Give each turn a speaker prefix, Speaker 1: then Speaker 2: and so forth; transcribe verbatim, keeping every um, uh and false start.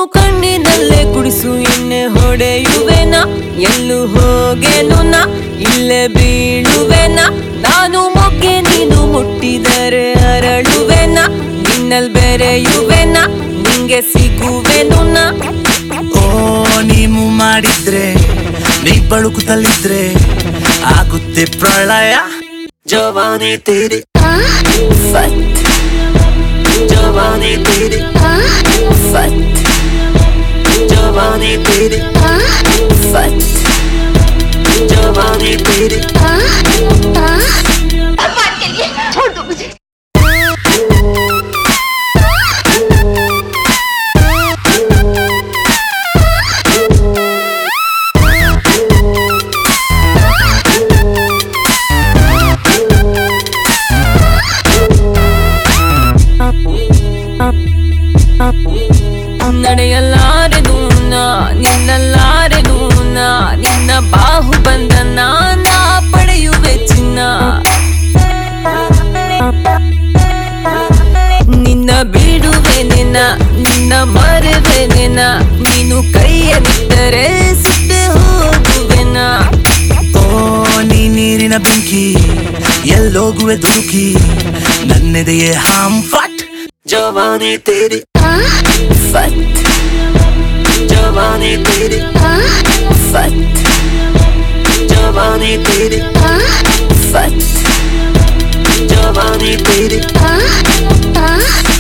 Speaker 1: ಕಣ್ಣಿನಲ್ಲೇ ಕುಡಿಸು ಎಣ್ಣೆ ಹೊಡೆಯುವೆನಾ ಎಲ್ಲೂ ಹೋಗೆನು ನಾ ಇಲ್ಲೇ ಬೀಳುವೆನಾ ನಾನು ಮೊಗ್ಗೆ ನೀನು ಮುಟ್ಟಿದರೆ ಅರಳುವೆನಾ ನಿನ್ನಲ್ ಬೆರೆಯುವೆನಾ ನಿಂಗೆ ಸಿಗುವೆನು ನಾ
Speaker 2: ಓ ನೀವು ಮಾಡಿದ್ರೆ ನೀ ಬಳುಕುತ್ತಲಿದ್ರೆ ಆಗುತ್ತೆ ಪ್ರಳಯ ಜವಾನಿ ತೇರಿ
Speaker 1: ಫತ್
Speaker 2: ಜವಾನಿ ತೇರಿ
Speaker 1: ಫತ್
Speaker 2: जवानी तेरी
Speaker 1: फत
Speaker 2: जवानी तेरी
Speaker 3: भगवान के लिए छोड़ दो मुझे।
Speaker 1: ನಡೆಯಲಾರೆನು ನಾ ನಿನ್ನಲಾರೆನು ನಾ ನಿನ್ನ ಬಾಹು ಬಂಧನ ನಾ ಪಡೆಯುವೆ ಚಿನ್ನ ನಿನ್ನ ಬಿಡುವೆನೆನ ನಿನ್ನ ಮರೆವೆನೆನ ನೀನು ಕೈಯಲ್ಲಿಟ್ಟರೆ ಸುತ್ತೆ ಹೋಗುವೆನ
Speaker 2: ಓ ನೀ ನೀರಿನ ಬೆಂಕಿ ಎಲ್ಲೋಗುವೆ ದುಡುಕಿ ನನ್ನೆದೆಯೇ ಹಾಂ ಫಟ್ ಜವಾನಿ ತೇರಿ
Speaker 1: ಫತ್
Speaker 2: जवानी तेरी
Speaker 1: फत
Speaker 2: जवानी तेरी
Speaker 1: फत
Speaker 2: जवानी तेरी